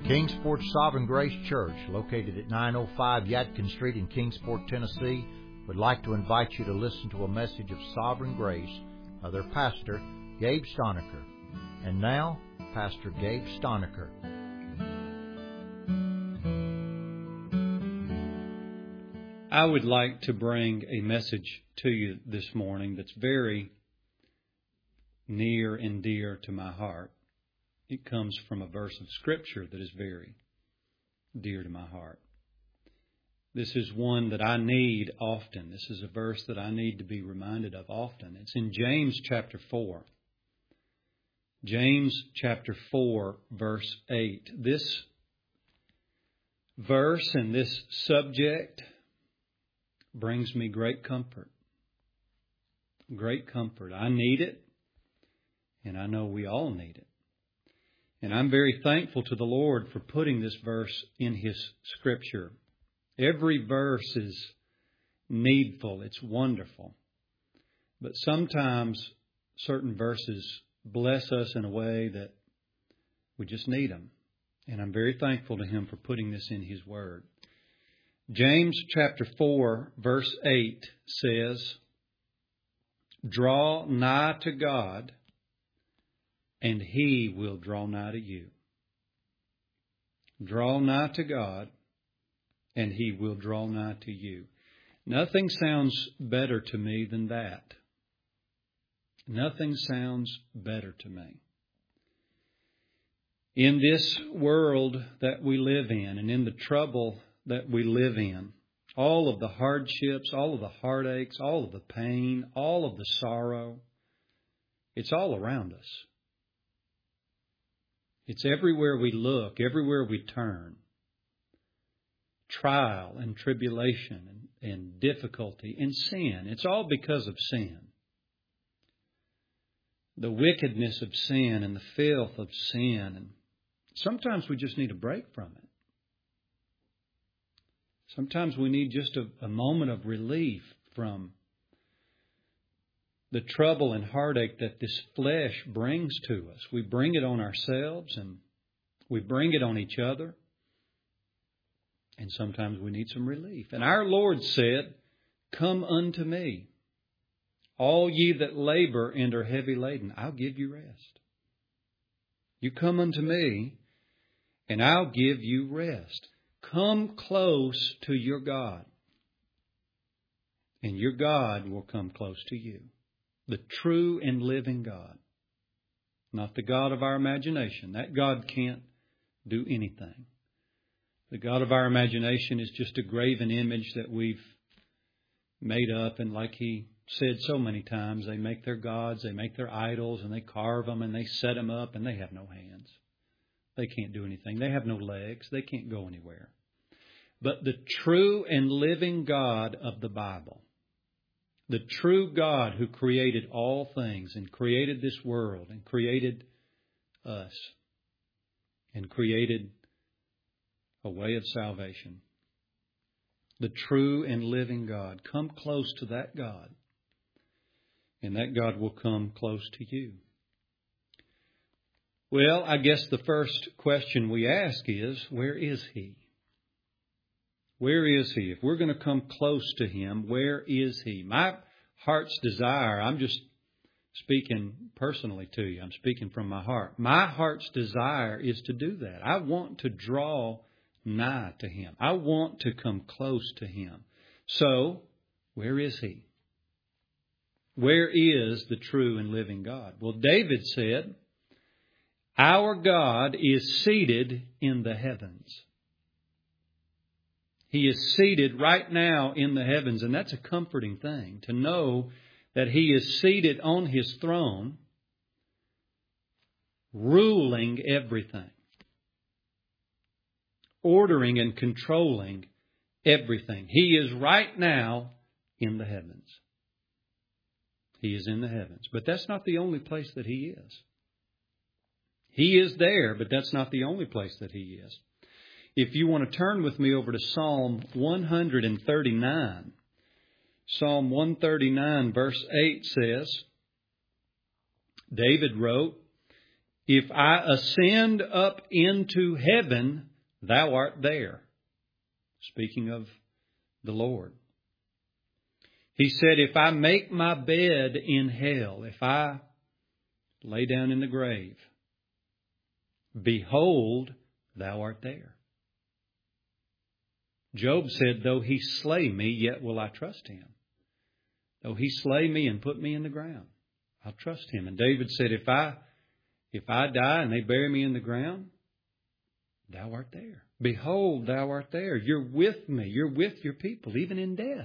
Kingsport Sovereign Grace Church, located at 905 Yadkin Street in Kingsport, Tennessee, would like to invite you to listen to a message of sovereign grace of their pastor, Gabe Stoniker. And now, Pastor Gabe Stoniker. I would like to bring a message to you this morning that's very near and dear to my heart. It comes from a verse of Scripture that is very dear to my heart. This is one that I need often. This is a verse that I need to be reminded of often. It's in James chapter 4. James chapter 4, verse 8. This verse and this subject brings me great comfort. Great comfort. I need it, and I know we all need it. And I'm very thankful to the Lord for putting this verse in His Scripture. Every verse is needful. It's wonderful. But sometimes certain verses bless us in a way that we just need them. And I'm very thankful to Him for putting this in His Word. James chapter 4, verse 8 says, "Draw nigh to God, and He will draw nigh to you." Draw nigh to God, and He will draw nigh to you. Nothing sounds better to me than that. Nothing sounds better to me. In this world that we live in, and in the trouble that we live in, all of the hardships, all of the heartaches, all of the pain, all of the sorrow, it's all around us. It's everywhere we look, everywhere we turn. Trial and tribulation and difficulty and sin. It's all because of sin. The wickedness of sin and the filth of sin. And sometimes we just need a break from it. Sometimes we need just a moment of relief from the trouble and heartache that this flesh brings to us. We bring it on ourselves and we bring it on each other. And sometimes we need some relief. And our Lord said, "Come unto me, all ye that labor and are heavy laden, I'll give you rest." You come unto me, and I'll give you rest. Come close to your God, and your God will come close to you. The true and living God, not the God of our imagination. That God can't do anything. The God of our imagination is just a graven image that we've made up, and like He said so many times, they make their gods, they make their idols, and they carve them, and they set them up, and they have no hands. They can't do anything. They have no legs. They can't go anywhere. But the true and living God of the Bible, the true God who created all things and created this world and created us and created a way of salvation, the true and living God, come close to that God, and that God will come close to you. Well, I guess the first question we ask is, where is He? Where is He? If we're going to come close to Him, where is He? My heart's desire, I'm just speaking personally to you. I'm speaking from my heart. My heart's desire is to do that. I want to draw nigh to Him. I want to come close to Him. So, where is He? Where is the true and living God? Well, David said, "Our God is seated in the heavens." He is seated right now in the heavens, and that's a comforting thing to know that He is seated on His throne, ruling everything, ordering and controlling everything. He is right now in the heavens. He is in the heavens. But that's not the only place that He is. He is there, but that's not the only place that He is. If you want to turn with me over to Psalm 139, Psalm 139 verse 8 says, David wrote, If I ascend up into heaven, thou art there. Speaking of the Lord. He said, if I make my bed in hell, if I lay down in the grave, behold, thou art there. Job said, though he slay me, yet will I trust him. Though he slay me and put me in the ground, I'll trust him. And David said, if I die and they bury me in the ground, thou art there. Behold, thou art there. You're with me. You're with your people, even in death.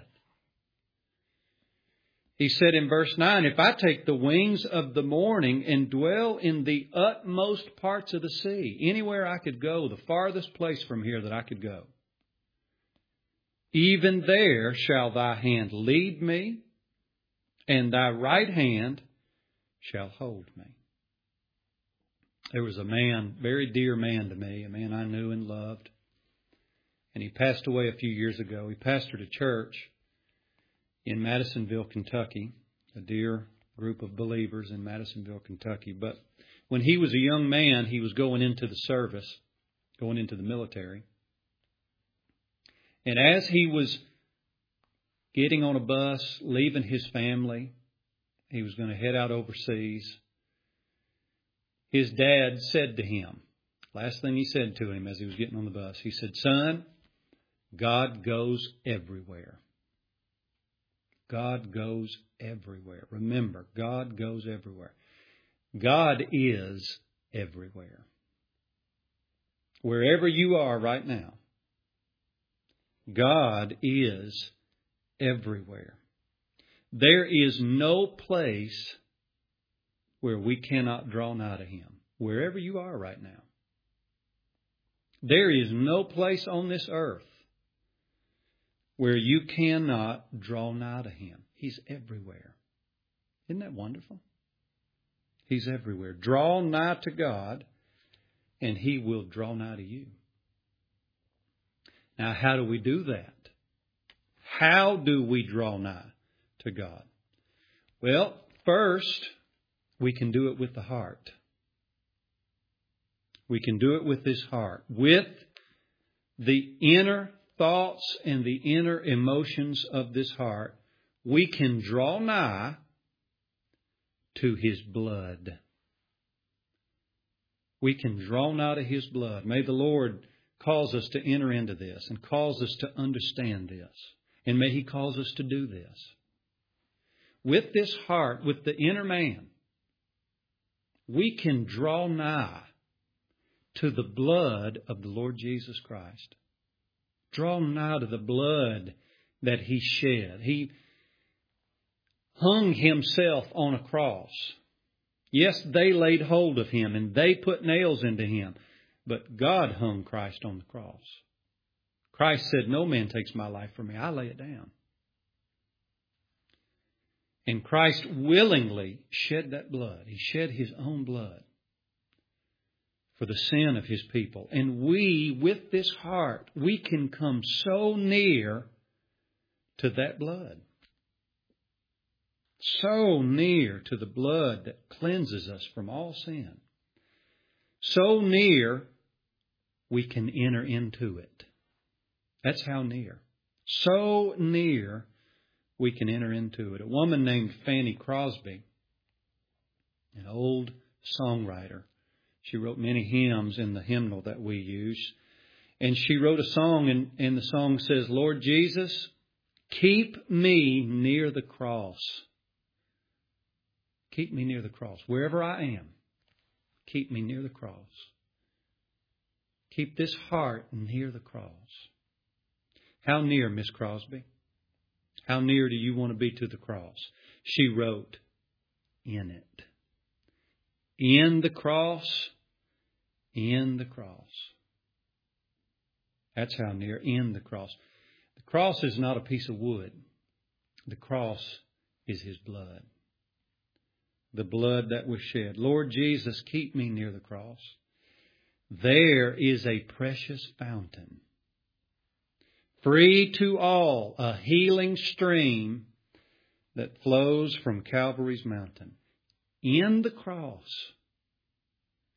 He said in verse 9, if I take the wings of the morning and dwell in the utmost parts of the sea, anywhere I could go, the farthest place from here that I could go, even there shall thy hand lead me, and thy right hand shall hold me. There was a man, very dear man to me, a man I knew and loved, and he passed away a few years ago. He pastored a church in Madisonville, Kentucky, a dear group of believers in Madisonville, Kentucky. But when he was a young man, he was going into the service, going into the military. And as he was getting on a bus, leaving his family, he was going to head out overseas. His dad said to him, last thing he said to him as he was getting on the bus, he said, son, God goes everywhere. God goes everywhere. Remember, God goes everywhere. God is everywhere. Wherever you are right now, God is everywhere. There is no place where we cannot draw nigh to Him. Wherever you are right now. There is no place on this earth where you cannot draw nigh to Him. He's everywhere. Isn't that wonderful? He's everywhere. Draw nigh to God, and He will draw nigh to you. Now, how do we do that? How do we draw nigh to God? Well, first, we can do it with the heart. We can do it with this heart. With the inner thoughts and the inner emotions of this heart, we can draw nigh to His blood. We can draw nigh to His blood. May the Lord cause us to enter into this and cause us to understand this. And may He cause us to do this. With this heart, with the inner man, we can draw nigh to the blood of the Lord Jesus Christ. Draw nigh to the blood that He shed. He hung Himself on a cross. Yes, they laid hold of Him and they put nails into Him. But God hung Christ on the cross. Christ said, no man takes my life from me. I lay it down. And Christ willingly shed that blood. He shed His own blood for the sin of His people. And we, with this heart, we can come so near to that blood. So near to the blood that cleanses us from all sin. So near, we can enter into it. That's how near. So near, we can enter into it. A woman named Fanny Crosby, an old songwriter. She wrote many hymns in the hymnal that we use. And she wrote a song, and the song says, Lord Jesus, keep me near the cross. Keep me near the cross. Wherever I am, keep me near the cross. Keep this heart near the cross. How near, Miss Crosby? How near do you want to be to the cross? She wrote, in it. In the cross. In the cross. That's how near, in the cross. The cross is not a piece of wood. The cross is His blood. The blood that was shed. Lord Jesus, keep me near the cross. There is a precious fountain. Free to all, a healing stream that flows from Calvary's mountain. In the cross.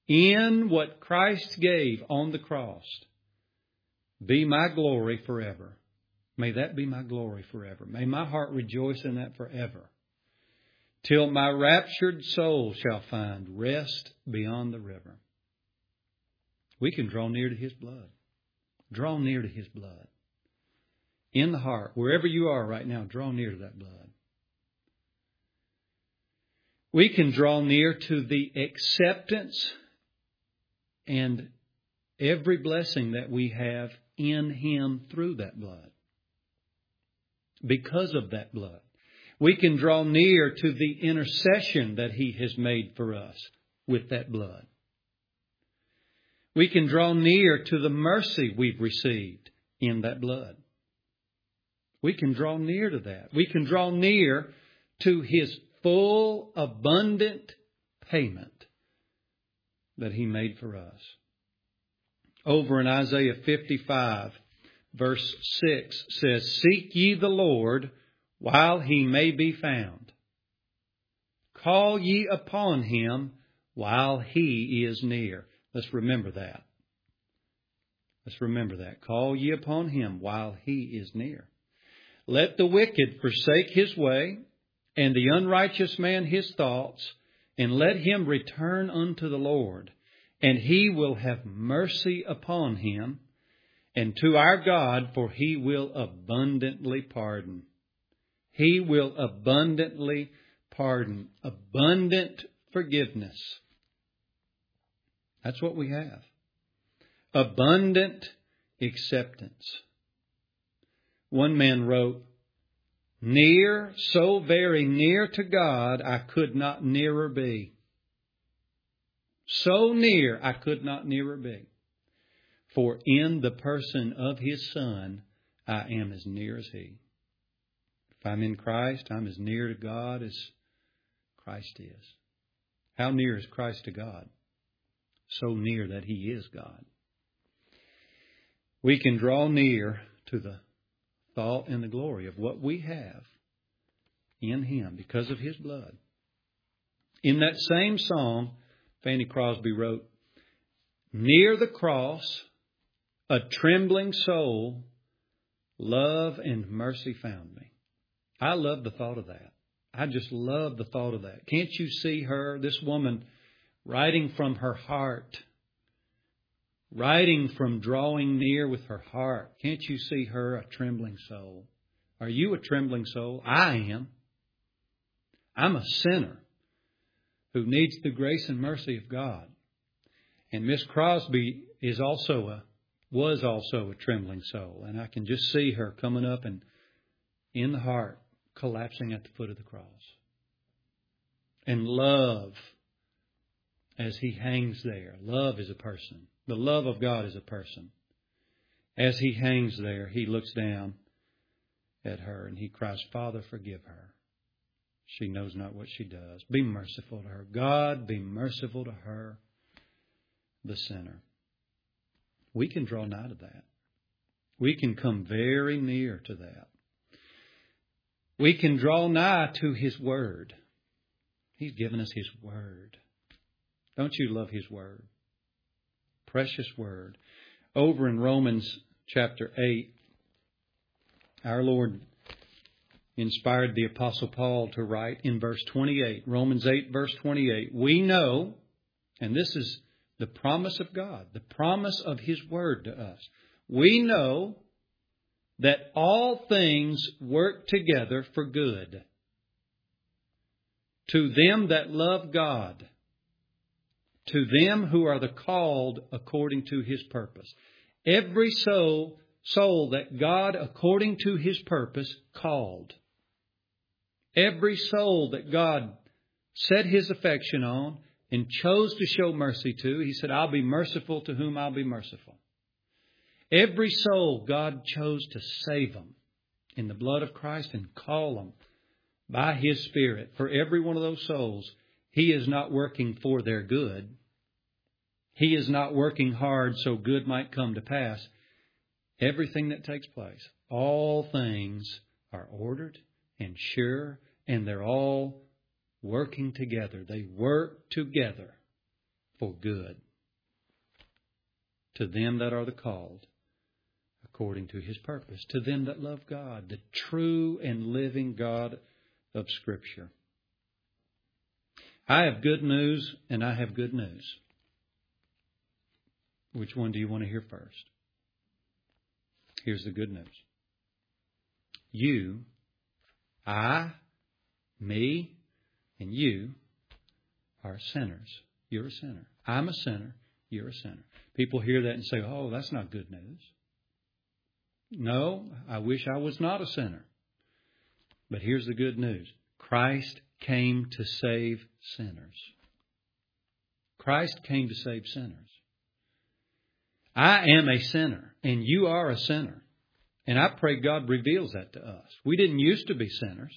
in what Christ gave on the cross, be my glory forever. May that be my glory forever. May my heart rejoice in that forever. Till my raptured soul shall find rest beyond the river. We can draw near to His blood. Draw near to His blood. In the heart, wherever you are right now, draw near to that blood. We can draw near to the acceptance and every blessing that we have in Him through that blood. Because of that blood. We can draw near to the intercession that He has made for us with that blood. We can draw near to the mercy we've received in that blood. We can draw near to that. We can draw near to His full, abundant payment that He made for us. Over in Isaiah 55, verse 6 says, Seek ye the Lord while He may be found. Call ye upon Him while He is near. Let's remember that. Let's remember that. Call ye upon Him while He is near. Let the wicked forsake his way, and the unrighteous man his thoughts, and let him return unto the Lord, and He will have mercy upon him, and to our God, for He will abundantly pardon. He will abundantly pardon. Abundant forgiveness. That's what we have. Abundant acceptance. One man wrote, Near, so very near to God, I could not nearer be. So near, I could not nearer be. For in the person of His Son, I am as near as He. If I'm in Christ, I'm as near to God as Christ is. How near is Christ to God? So near that He is God. We can draw near to the thought and the glory of what we have in Him because of His blood. In that same song, Fanny Crosby wrote, Near the cross, a trembling soul, love and mercy found me. I love the thought of that. I just love the thought of that. Can't you see her, this woman, writing from her heart, writing from drawing near with her heart? Can't you see her, a trembling soul? Are you a trembling soul? I am. I'm a sinner who needs the grace and mercy of God. And Miss Crosby was also a trembling soul. And I can just see her coming up and in the heart, collapsing at the foot of the cross. And love, as He hangs there. Love is a person. The love of God is a person. As He hangs there, He looks down at her and He cries, Father, forgive her. She knows not what she does. Be merciful to her. God, be merciful to her, the sinner. We can draw nigh to that. We can come very near to that. We can draw nigh to His Word. He's given us His Word. Don't you love His Word? Precious Word. Over in Romans chapter 8, our Lord inspired the Apostle Paul to write in verse 28, Romans 8, verse 28, we know, and this is the promise of God, the promise of His Word to us. We know that all things work together for good to them that love God, to them who are the called according to His purpose. Every soul that God, according to His purpose, called. Every soul that God set His affection on and chose to show mercy to, He said, I'll be merciful to whom I'll be merciful. Every soul God chose to save them in the blood of Christ and call them by His Spirit. For every one of those souls, He is not working for their good. He is not working hard so good might come to pass. Everything that takes place, all things are ordered and sure, and they're all working together. They work together for good to them that are the called according to His purpose, to them that love God, the true and living God of Scripture. I have good news and I have good news. Which one do you want to hear first? Here's the good news. You, I, me, and you are sinners. You're a sinner. I'm a sinner. You're a sinner. People hear that and say, oh, that's not good news. No, I wish I was not a sinner. But here's the good news. Christ came to save sinners. Christ came to save sinners. I am a sinner, and you are a sinner. And I pray God reveals that to us. We didn't used to be sinners.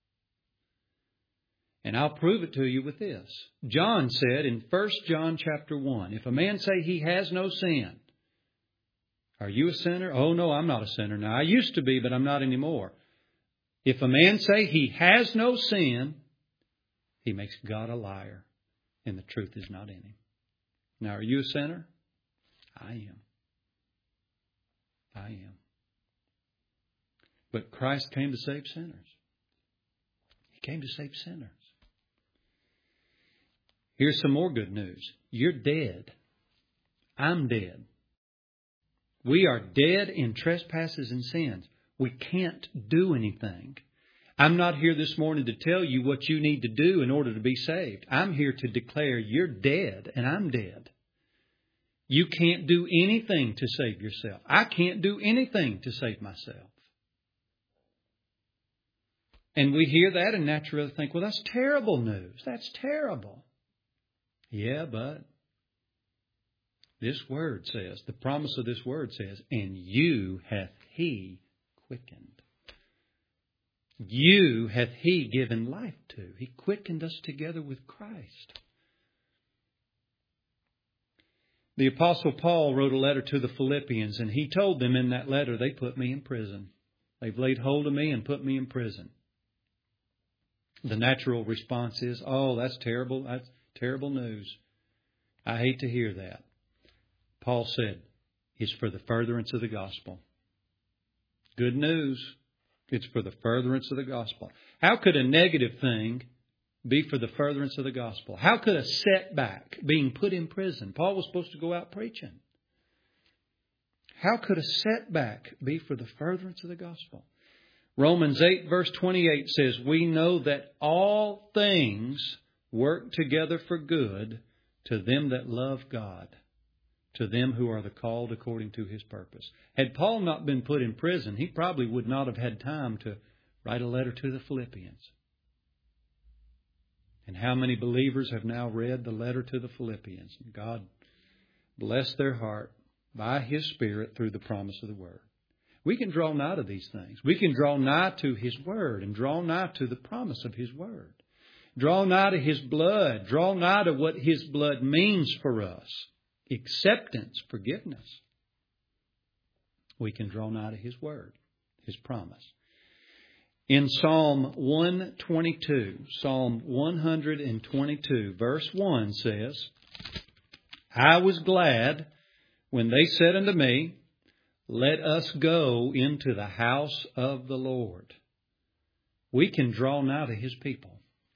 And I'll prove it to you with this. John said in 1 John chapter 1, if a man say he has no sin, are you a sinner? Oh, no, I'm not a sinner now. I used to be, but I'm not anymore. If a man say he has no sin, he makes God a liar, and the truth is not in him. Now, are you a sinner? I am. I am. But Christ came to save sinners. He came to save sinners. Here's some more good news. You're dead. I'm dead. We are dead in trespasses and sins. We can't do anything. I'm not here this morning to tell you what you need to do in order to be saved. I'm here to declare you're dead and I'm dead. You can't do anything to save yourself. I can't do anything to save myself. And we hear that and naturally think, well, that's terrible news. That's terrible. Yeah, but this word says, the promise of this word says, and you hath He quickened. You hath He given life to. He quickened us together with Christ. The Apostle Paul wrote a letter to the Philippians, and he told them in that letter, they put me in prison. They've laid hold of me and put me in prison. The natural response is, oh, that's terrible. That's terrible news. I hate to hear that. Paul said, it's for the furtherance of the gospel. Good news. It's for the furtherance of the gospel. How could a negative thing be for the furtherance of the gospel? How could a setback, being put in prison? Paul was supposed to go out preaching. How could a setback be for the furtherance of the gospel? Romans 8 verse 28 says, we know that all things work together for good to them that love God, to them who are the called according to His purpose. Had Paul not been put in prison, he probably would not have had time to write a letter to the Philippians. And how many believers have now read the letter to the Philippians? God bless their heart by His Spirit through the promise of the Word. We can draw nigh to these things. We can draw nigh to His Word and draw nigh to the promise of His Word. Draw nigh to His blood. Draw nigh to what His blood means for us. Acceptance, forgiveness. We can draw nigh to His Word, His promise. In Psalm 122, Psalm 122, verse 1 says, I was glad when they said unto me, let us go into the house of the Lord. We can draw nigh to His people.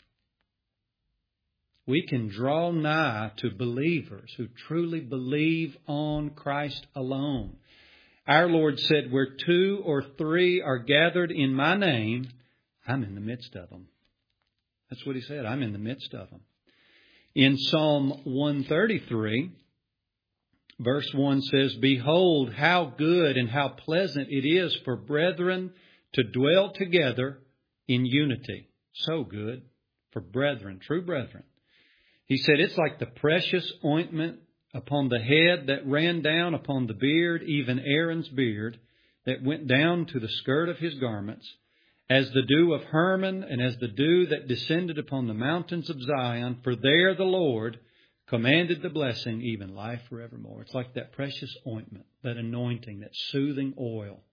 We can draw nigh to believers who truly believe on Christ alone. Our Lord said, where 2 or 3 are gathered in my name, I'm in the midst of them. That's what He said. I'm in the midst of them. In Psalm 133, verse 1 says, behold, how good and how pleasant it is for brethren to dwell together in unity. So good for brethren, true brethren. He said, it's like the precious ointment upon the head that ran down upon the beard, even Aaron's beard, that went down to the skirt of his garments, as the dew of Hermon, and as the dew that descended upon the mountains of Zion. For there the Lord commanded the blessing, even life forevermore. It's like that precious ointment, that anointing, that soothing oil,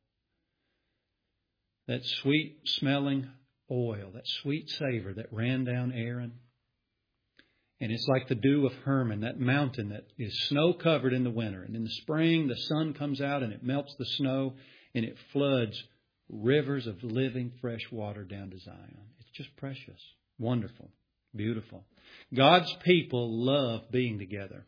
that sweet-smelling oil, that sweet savor that ran down Aaron. And it's like the dew of Hermon, that mountain that is snow-covered in the winter. And in the spring, the sun comes out and it melts the snow and it floods rivers of living fresh water down to Zion. It's just precious, wonderful, beautiful. God's people love being together.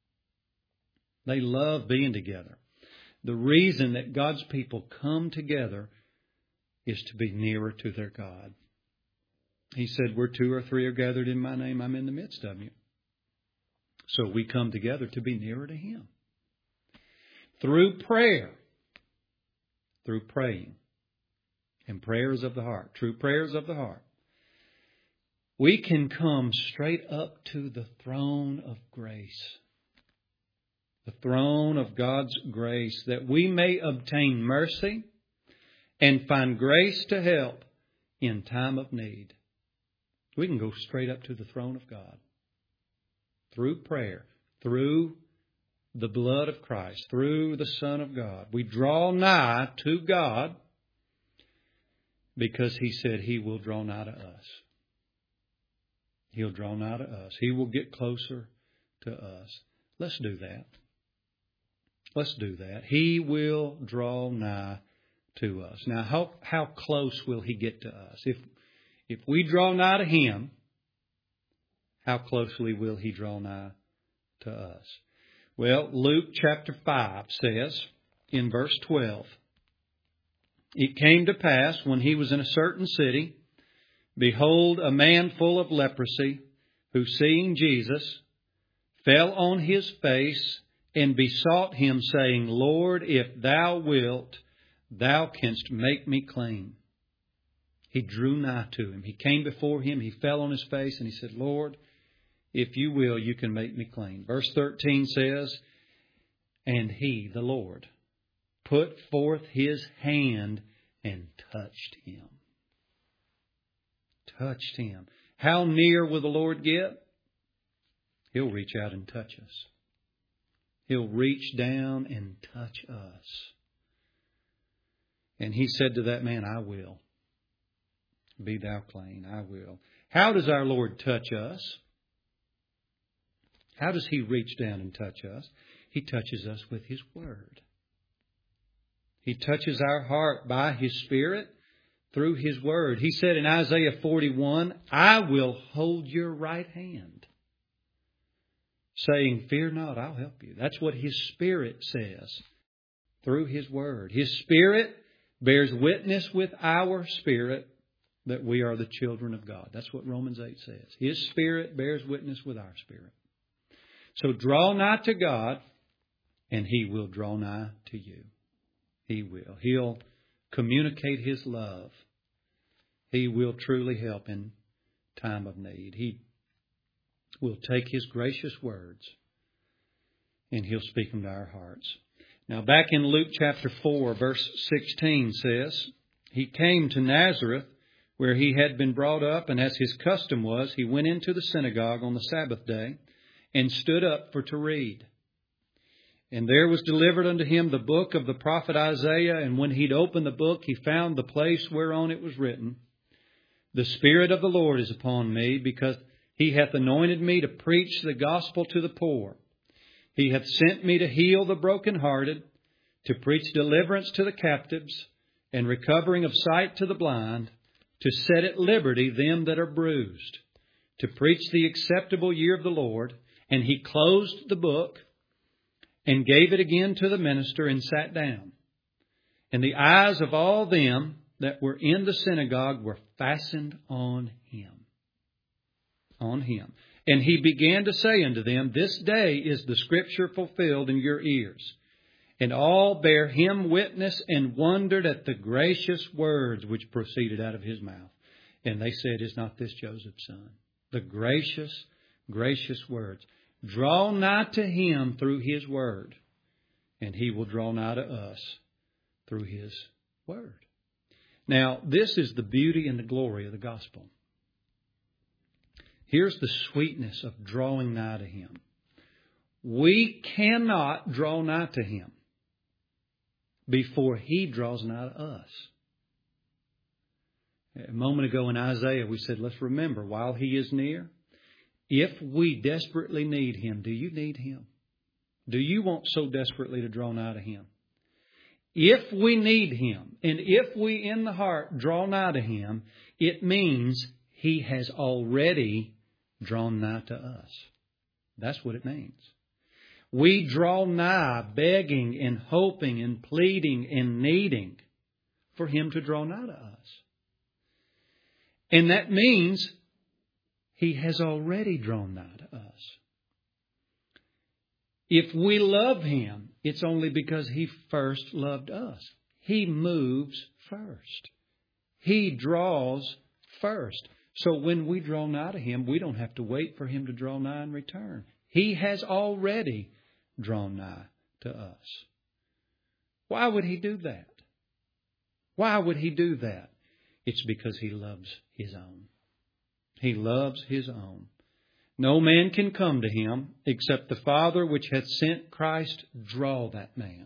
They love being together. The reason that God's people come together is to be nearer to their God. He said, where 2 or 3 are gathered in my name, I'm in the midst of you. So we come together to be nearer to Him. Through prayer, through praying, and prayers of the heart, true prayers of the heart, we can come straight up to the throne of grace. The throne of God's grace, that we may obtain mercy and find grace to help in time of need. We can go straight up to the throne of God through prayer, through the blood of Christ, through the Son of God. We draw nigh to God because He said He will draw nigh to us. He'll draw nigh to us. He will get closer to us. Let's do that. Let's do that. He will draw nigh to us. Now, how close will He get to us? If we draw nigh to Him, how closely will He draw nigh to us? Well, Luke chapter 5 says in verse 12, it came to pass when He was in a certain city, behold, a man full of leprosy, who seeing Jesus, fell on his face and besought Him, saying, Lord, if Thou wilt, Thou canst make me clean. He drew nigh to Him. He came before Him. He fell on his face and he said, Lord, if You will, You can make me clean. Verse 13 says, and He, the Lord, put forth His hand and touched him. Touched him. How near will the Lord get? He'll reach out and touch us. He'll reach down and touch us. And He said to that man, I will. Be thou clean, I will. How does our Lord touch us? How does He reach down and touch us? He touches us with His Word. He touches our heart by His Spirit through His Word. He said in Isaiah 41, I will hold your right hand, saying, fear not, I'll help you. That's what His Spirit says through His Word. His Spirit bears witness with our spirit that we are the children of God. That's what Romans 8 says. His Spirit bears witness with our spirit. So draw nigh to God, and He will draw nigh to you. He will. He'll communicate His love. He will truly help in time of need. He will take His gracious words and He'll speak them to our hearts. Now back in Luke chapter 4, verse 16 says, He came to Nazareth, where He had been brought up, and as His custom was, He went into the synagogue on the Sabbath day and stood up for to read. And there was delivered unto Him the book of the prophet Isaiah, and when He'd opened the book, He found the place whereon it was written, The Spirit of the Lord is upon me, because He hath anointed me to preach the gospel to the poor. He hath sent me to heal the brokenhearted, to preach deliverance to the captives, and recovering of sight to the blind, to set at liberty them that are bruised, to preach the acceptable year of the Lord. And He closed the book and gave it again to the minister and sat down. And the eyes of all them that were in the synagogue were fastened on Him. On Him. And He began to say unto them, This day is the Scripture fulfilled in your ears. And all bare Him witness and wondered at the gracious words which proceeded out of His mouth. And they said, Is not this Joseph's son? The gracious, gracious words. Draw nigh to Him through His Word, and He will draw nigh to us through His Word. Now, this is the beauty and the glory of the gospel. Here's the sweetness of drawing nigh to Him. We cannot draw nigh to Him before He draws nigh to us. A moment ago in Isaiah, we said, let's remember, while He is near, If we desperately need Him, do you need Him? Do you want so desperately to draw nigh to Him? If we need Him, and if we in the heart draw nigh to Him, it means He has already drawn nigh to us. That's what it means. We draw nigh begging and hoping and pleading and needing for Him to draw nigh to us. And that means He has already drawn nigh to us. If we love Him, it's only because He first loved us. He moves first. He draws first. So when we draw nigh to Him, we don't have to wait for Him to draw nigh in return. He has already drawn nigh to us. Why would He do that? Why would He do that? It's because He loves His own. He loves His own. No man can come to Him except the Father which hath sent Christ draw that man.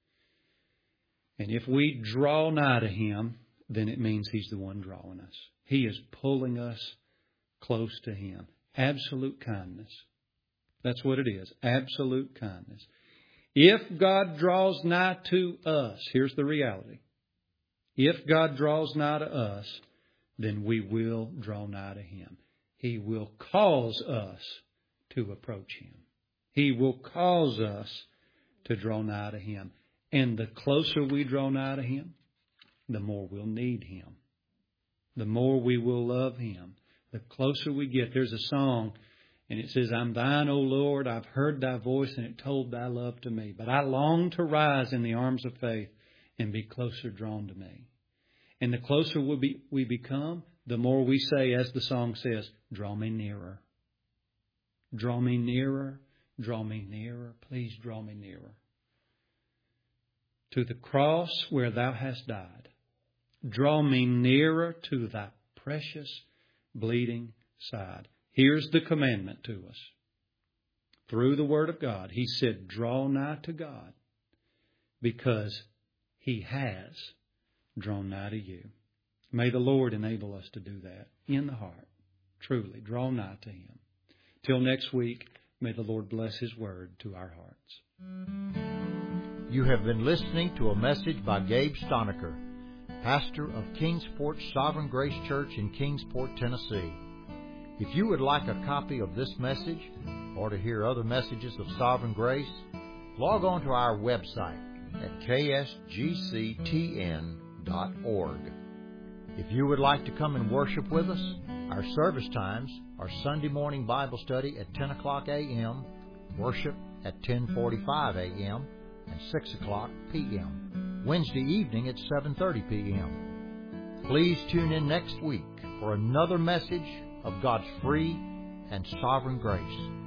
And if we draw nigh to Him, then it means He's the one drawing us. He is pulling us close to Him. Absolute kindness. That's what it is. Absolute kindness. If God draws nigh to us, here's the reality. If God draws nigh to us, then we will draw nigh to Him. He will cause us to approach Him. He will cause us to draw nigh to Him. And the closer we draw nigh to Him, the more we'll need Him. The more we will love Him. The closer we get. There's a song, and it says, I'm Thine, O Lord, I've heard Thy voice, and it told Thy love to me. But I long to rise in the arms of faith and be closer drawn to me. And the closer we become, the more we say, as the song says, draw me nearer. Draw me nearer. Draw me nearer. Please draw me nearer. To the cross where Thou hast died. Draw me nearer to Thy precious bleeding side. Here's the commandment to us. Through the Word of God, He said, draw nigh to God because He has drawn nigh to you. May the Lord enable us to do that in the heart. Truly, draw nigh to Him. Till next week, may the Lord bless His Word to our hearts. You have been listening to a message by Gabe Stoniker, pastor of Kingsport Sovereign Grace Church in Kingsport, Tennessee. If you would like a copy of this message or to hear other messages of Sovereign Grace, log on to our website at ksgctn.org. If you would like to come and worship with us, our service times are Sunday morning Bible study at 10 o'clock a.m., worship at 10:45 a.m., and 6 o'clock p.m., Wednesday evening at 7:30 p.m. Please tune in next week for another message of God's free and sovereign grace.